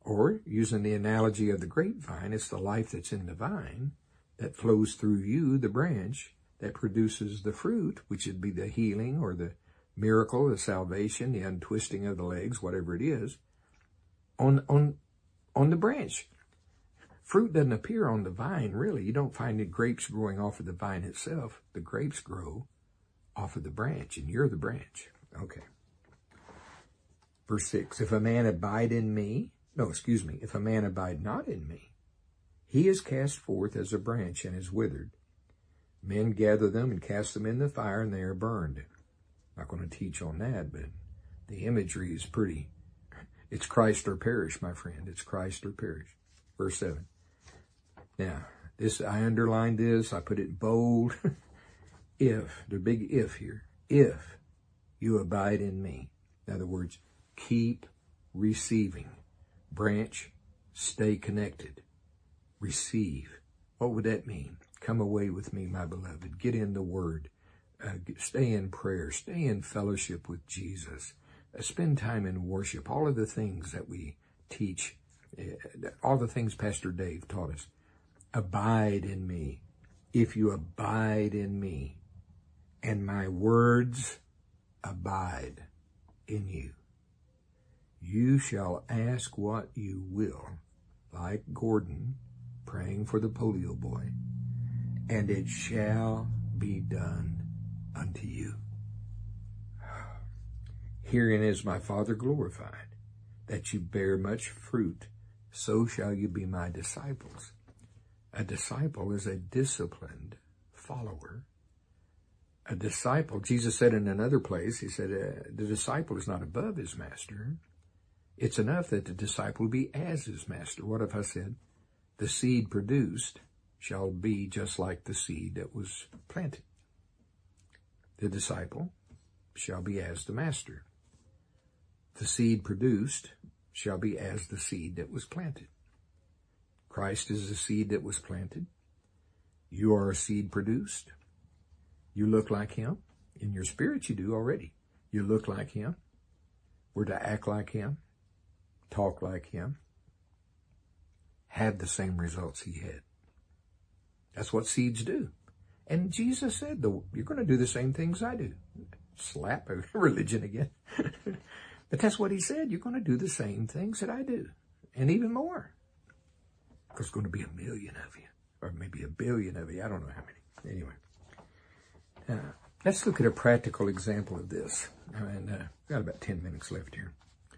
Or, using the analogy of the grapevine, it's the life that's in the vine that flows through you, the branch, that produces the fruit, which would be the healing or the miracle, the salvation, the untwisting of the legs, whatever it is, on, on, on the branch. Fruit doesn't appear on the vine, really. You don't find the grapes growing off of the vine itself. The grapes grow off of the branch, and you're the branch. Okay. Verse six, if a man abide in me, no, excuse me, if a man abide not in me, he is cast forth as a branch and is withered. Men gather them and cast them in the fire, and they are burned. I'm not going to teach on that, but the imagery is pretty. It's Christ or perish, my friend. It's Christ or perish. Verse seven. Now, this, I underlined this. I put it bold. If, the big if here, if you abide in me. In other words, keep receiving. Branch, stay connected. Receive. What would that mean? Come away with me, my beloved. Get in the Word. Uh, stay in prayer. Stay in fellowship with Jesus. Uh, spend time in worship. All of the things that we teach, uh, all the things Pastor Dave taught us. Abide in me. If you abide in me, and my words abide in you, you shall ask what you will, like Gordon praying for the polio boy, and it shall be done unto you. Herein is my Father glorified, that you bear much fruit, so shall you be my disciples. A disciple is a disciplined follower. A disciple, Jesus said in another place, he said, uh, the disciple is not above his master. It's enough that the disciple be as his master. What if I said, the seed produced shall be just like the seed that was planted? The disciple shall be as the master. The seed produced shall be as the seed that was planted. Christ is the seed that was planted. You are a seed produced. You look like him. In your spirit you do already. You look like him. We're to act like him. Talk like him. Have the same results he had. That's what seeds do. And Jesus said, you're going to do the same things I do. Slap religion again. But that's what he said. You're going to do the same things that I do. And even more. There's going to be a million of you. Or maybe a billion of you. I don't know how many. Anyway. Uh, let's look at a practical example of this. And uh, we've got about ten minutes left here.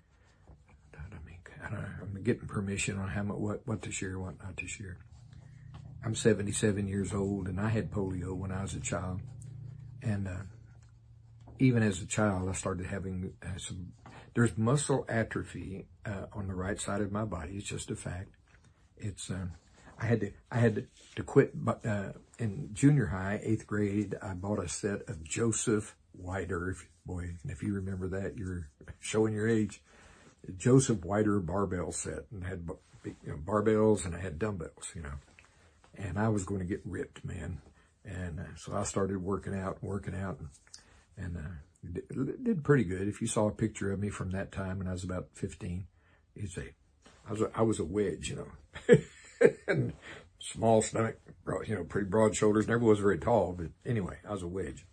I mean, I don't know, I'm getting permission on how much, what, what to share, what not to share. I'm seventy-seven years old, and I had polio when I was a child. And uh, even as a child, I started having uh, some, there's muscle atrophy uh, on the right side of my body. It's just a fact. It's, uh, I had to, I had to quit, but, uh, in junior high, eighth grade, I bought a set of Joseph Weider. If, boy, if you remember that, you're showing your age. Joseph Weider barbell set, and had, you know, barbells, and I had dumbbells, you know. And I was going to get ripped, man. And uh, so I started working out, working out, and, and uh, did, did pretty good. If you saw a picture of me from that time when I was about fifteen, you'd say, I was a, I was a wedge, you know. And small stomach, broad, you know, pretty broad shoulders. Never was very tall, but anyway, I was a wedge.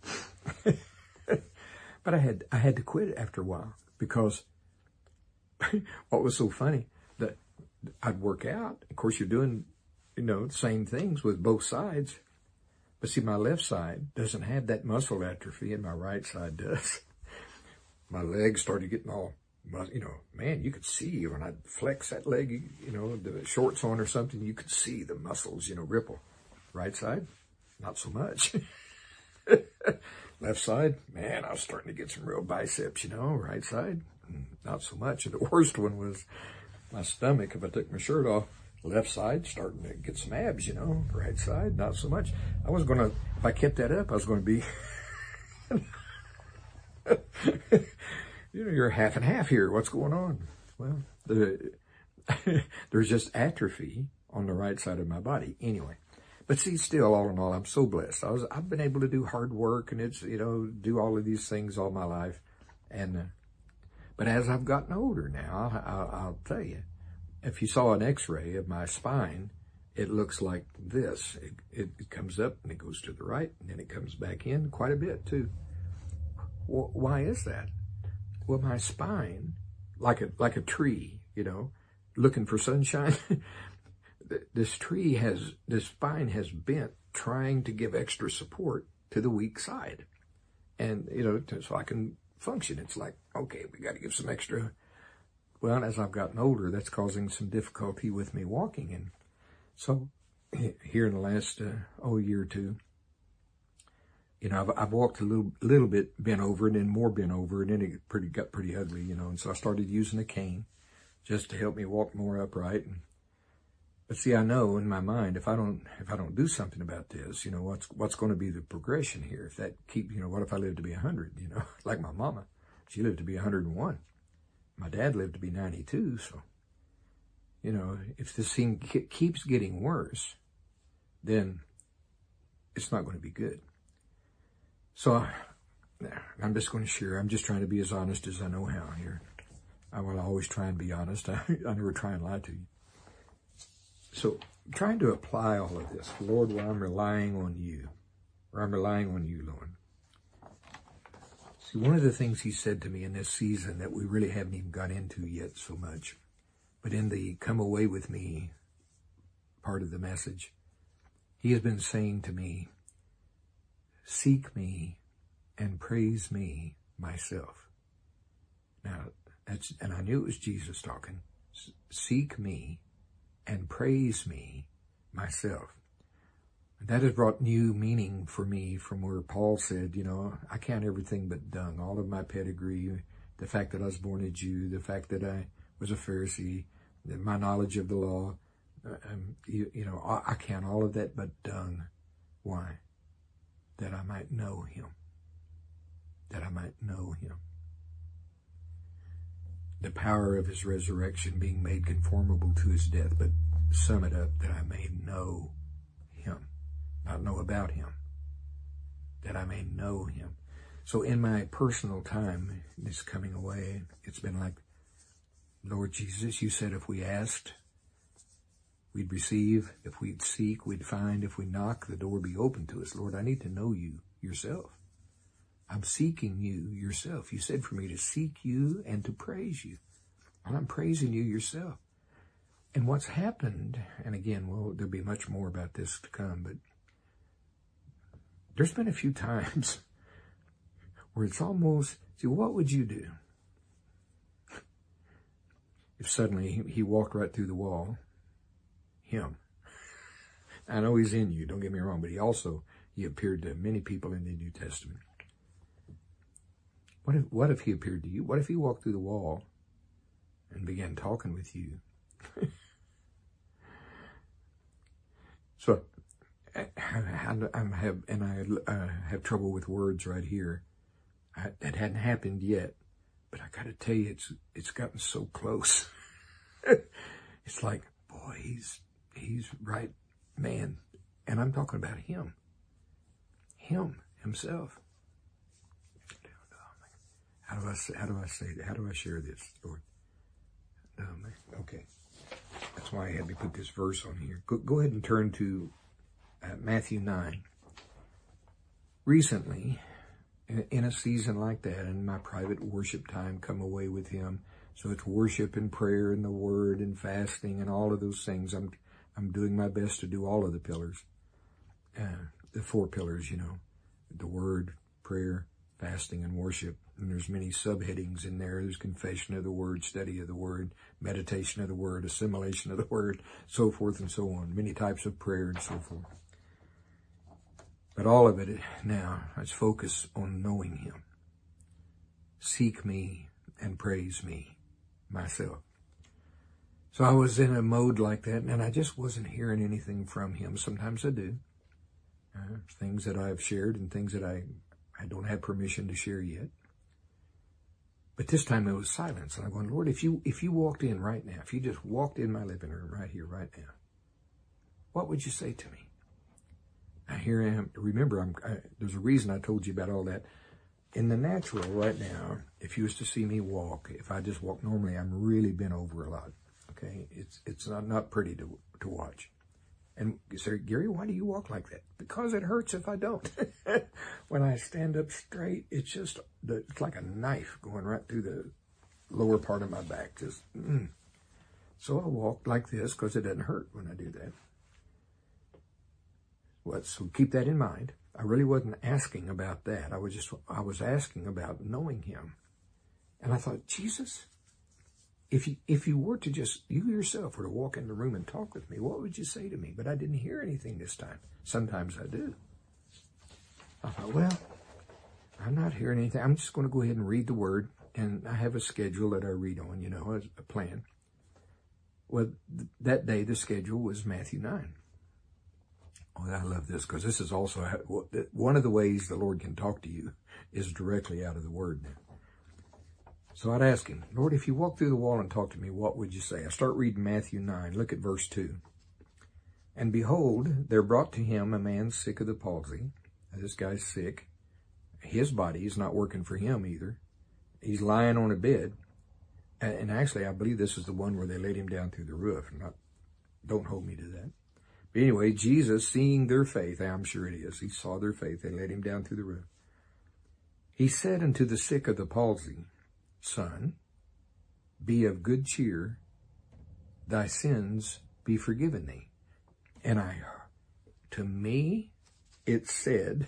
But I had I had to quit after a while, because what was so funny, that I'd work out. Of course, you're doing, you know, the same things with both sides. But see, my left side doesn't have that muscle atrophy, and my right side does. My legs started getting all, you know, man, you could see when I'd flex that leg, you know, the shorts on or something, you could see the muscles, you know, ripple. Right side, not so much. Left side, man, I was starting to get some real biceps, you know. Right side, not so much. And the worst one was my stomach. If I took my shirt off, left side, starting to get some abs, you know. Right side, not so much. I was going to, if I kept that up, I was going to be, you know, you're half and half here. What's going on? Well, the, there's just atrophy on the right side of my body. Anyway, but see, still, all in all, I'm so blessed. I was, I've been able to do hard work, and it's, you know, do all of these things all my life. And, uh, but as I've gotten older now, I'll, I'll, I'll tell you, if you saw an x-ray of my spine, it looks like this. It, it, it comes up and it goes to the right, and then it comes back in quite a bit too. Well, why is that? Well, my spine, like a, like a tree, you know, looking for sunshine, this tree has, this spine has bent trying to give extra support to the weak side. And, you know, so I can function. It's like, okay, we got to give some extra. Well, as I've gotten older, that's causing some difficulty with me walking. And so here in the last, uh, oh, year or two, you know, I've, I've walked a little, little bit bent over and then more bent over, and then it pretty, got pretty ugly, you know. And so I started using a cane just to help me walk more upright. And, but see, I know in my mind, if I don't, if I don't do something about this, you know, what's, what's going to be the progression here? If that keep, you know, what if I live to be a hundred, you know, like my mama, she lived to be a hundred and one. My dad lived to be ninety-two. So, you know, if this thing keeps getting worse, then it's not going to be good. So I'm just going to share. I'm just trying to be as honest as I know how here. I will always try and be honest. I, I never try and lie to you. So trying to apply all of this, Lord, where I'm relying on you, where I'm relying on you, Lord. See, one of the things he said to me in this season that we really haven't even got into yet so much, but in the come away with me part of the message, he has been saying to me, seek me and praise me myself. Now, that's, and I knew it was Jesus talking. Seek me and praise me myself. That has brought new meaning for me from where Paul said, you know, I count everything but dung, all of my pedigree, the fact that I was born a Jew, the fact that I was a Pharisee, my knowledge of the law, um, you, you know, I, I count all of that but dung. Why? That I might know him. That I might know him. The power of his resurrection being made conformable to his death, but sum it up, that I may know him. Not know about him, that I may know him. So in my personal time, this coming away, it's been like, Lord Jesus, you said if we asked, we'd receive. If we'd seek, we'd find. If we knock, the door be open to us. Lord, I need to know you yourself. I'm seeking you yourself. You said for me to seek you and to praise you. And I'm praising you yourself. And what's happened, and again, well, there'll be much more about this to come, but there's been a few times where it's almost, see, what would you do if suddenly he walked right through the wall? Him. I know he's in you, don't get me wrong, but he also, he appeared to many people in the New Testament. What if, what if he appeared to you? What if he walked through the wall and began talking with you? So, I, I, I have, and I uh, have trouble with words right here. I, that hadn't happened yet, but I got to tell you, it's it's gotten so close. It's like, boy, he's he's right, man, and I'm talking about him, him himself. How do I say? How do I say that? How do I share this, Lord? Oh, man. Okay, that's why I had me put this verse on here. Go, go ahead and turn to Uh, Matthew nine. Recently, in, in a season like that, in my private worship time, come away with him. So it's worship and prayer and the word and fasting and all of those things. I'm I'm doing my best to do all of the pillars, uh, the four pillars, you know, the word, prayer, fasting, and worship. And there's many subheadings in there. There's confession of the word, study of the word, meditation of the word, assimilation of the word, so forth and so on. Many types of prayer and so forth. But all of it now, let's focus on knowing him. Seek me and praise me myself. So I was in a mode like that, and I just wasn't hearing anything from him. Sometimes I do. Uh, things that I've shared and things that I, I don't have permission to share yet. But this time it was silence. And I'm going, Lord, if you, if you walked in right now, if you just walked in my living room right here, right now, what would you say to me? Now here I am. Remember, I'm, I, there's a reason I told you about all that. In the natural right now, if you was to see me walk, if I just walk normally, I'm really bent over a lot. Okay, it's it's not, not pretty to to watch. And you say, Gary, why do you walk like that? Because it hurts if I don't. When I stand up straight, it's just, the, it's like a knife going right through the lower part of my back. Just, mm. So I walk like this because it doesn't hurt when I do that. Well, so keep that in mind. I really wasn't asking about that. I was just, I was asking about knowing him. And I thought, Jesus, if you, if you were to just, you yourself were to walk in the room and talk with me, what would you say to me? But I didn't hear anything this time. Sometimes I do. I thought, well, I'm not hearing anything. I'm just going to go ahead and read the word. And I have a schedule that I read on, you know, as a plan. Well, th- that day, the schedule was Matthew nine. Oh, I love this because this is also how, one of the ways the Lord can talk to you is directly out of the word. So I'd ask him, Lord, if you walk through the wall and talk to me, what would you say? I start reading Matthew nine. Look at verse two. And behold, there brought to him a man sick of the palsy. This guy's sick. His body is not working for him either. He's lying on a bed. And actually, I believe this is the one where they laid him down through the roof. Not, don't hold me to that. But anyway, Jesus, seeing their faith, I'm sure it is. He saw their faith. They laid him down through the roof. He said unto the sick of the palsy, Son, be of good cheer, thy sins be forgiven thee. And I, to me, it said,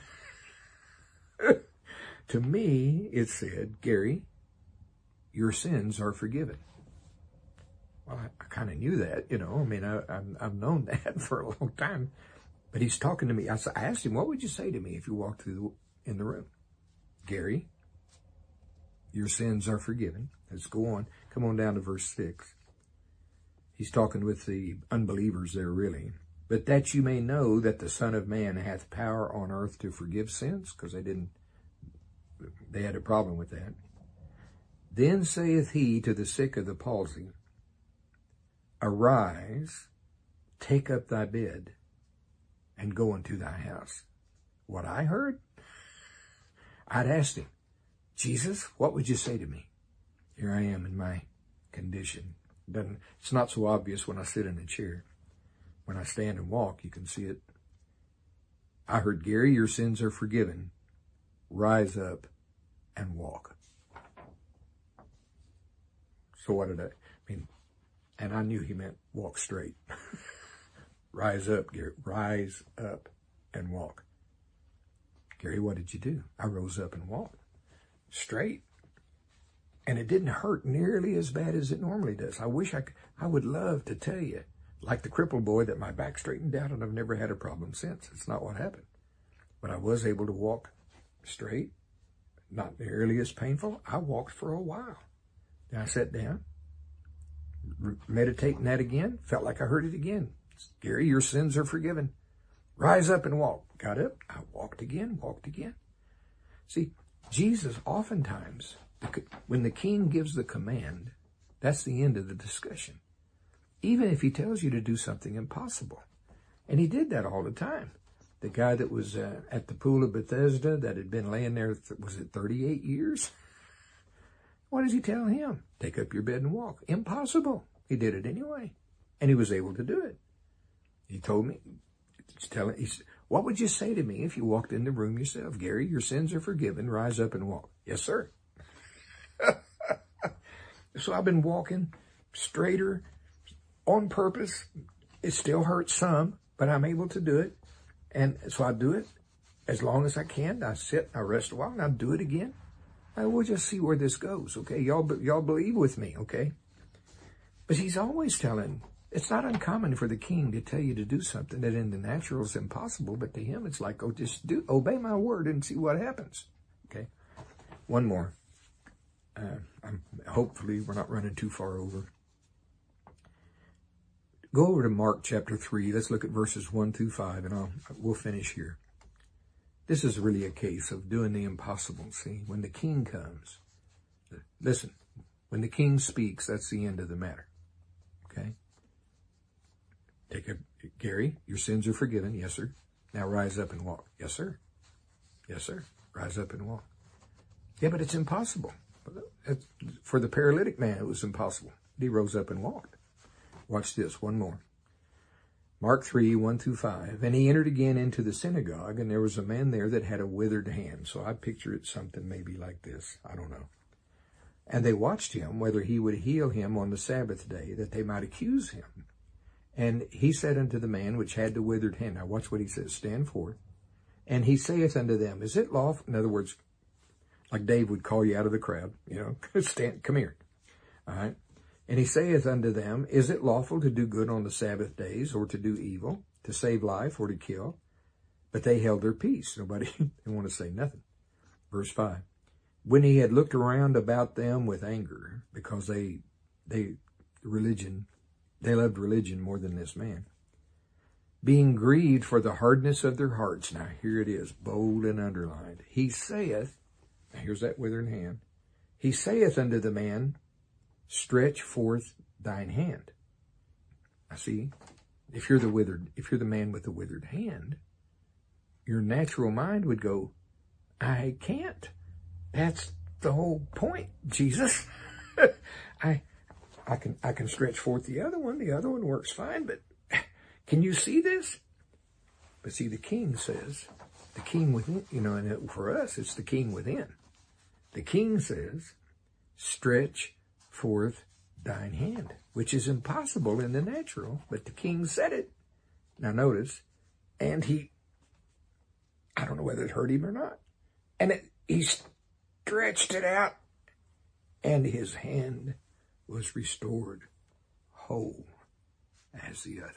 to me, it said, Gary, your sins are forgiven. Well, I, I kind of knew that, you know, I mean, I, I've, I've known that for a long time, but he's talking to me. I, I asked him, what would you say to me if you walked through the, in the room? Gary, your sins are forgiven. Let's go on. Come on down to verse six. He's talking with the unbelievers there, really. But that you may know that the Son of Man hath power on earth to forgive sins, because they didn't, they had a problem with that. Then saith he to the sick of the palsy, Arise, take up thy bed, and go into thy house. What I heard? I'd asked him, Jesus, what would you say to me? Here I am in my condition. Doesn't, it's not so obvious when I sit in a chair. When I stand and walk, you can see it. I heard, Gary, your sins are forgiven. Rise up and walk. So what did I, I mean, and I knew he meant walk straight. Rise up, Gary, rise up and walk. Gary, what did you do? I rose up and walked straight. And it didn't hurt nearly as bad as it normally does. I wish I could, I would love to tell you, like the crippled boy, that my back straightened out and I've never had a problem since. It's not what happened. But I was able to walk straight, not nearly as painful. I walked for a while. Then I sat down, meditating that again, felt like I heard it again. Gary, your sins are forgiven. Rise up and walk. Got up, I walked again, walked again. See, Jesus oftentimes, when the king gives the command, that's the end of the discussion. Even if he tells you to do something impossible. And he did that all the time. The guy that was uh, at the pool of Bethesda that had been laying there, was it thirty-eight years? What does he tell him? Take up your bed and walk. Impossible. He did it anyway. And he was able to do it. He told me, he's telling, he's, what would you say to me if you walked in the room yourself? Gary, your sins are forgiven. Rise up and walk. Yes, sir. So I've been walking straighter on purpose. It still hurts some, but I'm able to do it. And so I do it as long as I can. I sit, I rest a while, and I do it again. I will just see where this goes, okay? Y'all, y'all believe with me, okay? But he's always telling, it's not uncommon for the king to tell you to do something that in the natural is impossible, but to him it's like, oh, just do, obey my word and see what happens, okay? One more. Uh, I'm, hopefully we're not running too far over. Go over to Mark chapter three. Let's look at verses one through five, and I'll, we'll finish here. This is really a case of doing the impossible. See, when the king comes, listen, when the king speaks, that's the end of the matter. Okay? Take a, Gary, your sins are forgiven. Yes, sir. Now rise up and walk. Yes, sir. Yes, sir. Rise up and walk. Yeah, but it's impossible. For the paralytic man, it was impossible. He rose up and walked. Watch this, one more. Mark three, one through five. And he entered again into the synagogue, and there was a man there that had a withered hand. So I picture it something maybe like this. I don't know. And they watched him, whether he would heal him on the Sabbath day, that they might accuse him. And he said unto the man which had the withered hand, now watch what he says, stand forth. And he saith unto them, is it lawful? In other words, like Dave would call you out of the crowd, you know, stand, come here. All right. And he saith unto them, is it lawful to do good on the Sabbath days, or to do evil, to save life, or to kill? But they held their peace. Nobody didn't want to say nothing. Verse five. When he had looked around about them with anger, because they, they, religion, they loved religion more than this man, being grieved for the hardness of their hearts. Now here it is, bold and underlined. He saith, now here's that withered hand. He saith unto the man, stretch forth thine hand. I see, if you're the withered, if you're the man with the withered hand, your natural mind would go, I can't. That's the whole point, Jesus. I, I can, I can stretch forth the other one. The other one works fine, but can you see this? But see, the king says, the king within, you know, and for us, it's the king within. The king says, stretch forth thine hand, which is impossible in the natural, but the king said it. Now notice, and he, I don't know whether it hurt him or not, and it, he stretched it out, and his hand was restored whole as the other.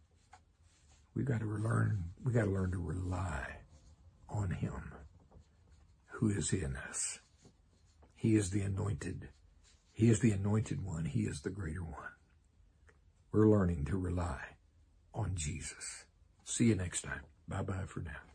We got to learn, we got to learn to rely on him who is in us. He is the anointed. He is the anointed one. He is the greater one. We're learning to rely on Jesus. See you next time. Bye-bye for now.